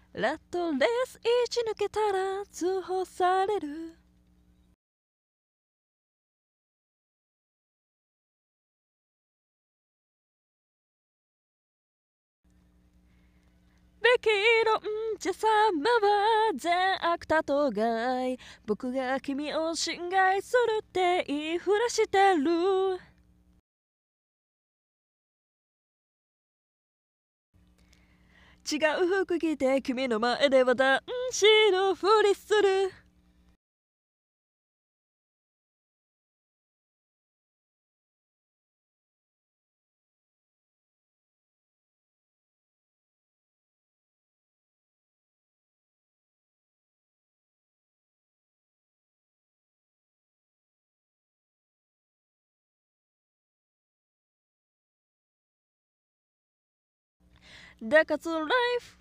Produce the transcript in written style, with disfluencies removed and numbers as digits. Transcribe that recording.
ラットレース1抜けたら通報される。べき論者様は善悪多と害。僕が君を侵害するって言いふらしてる。違う服着て君の前では男子のふりする。だかつライフ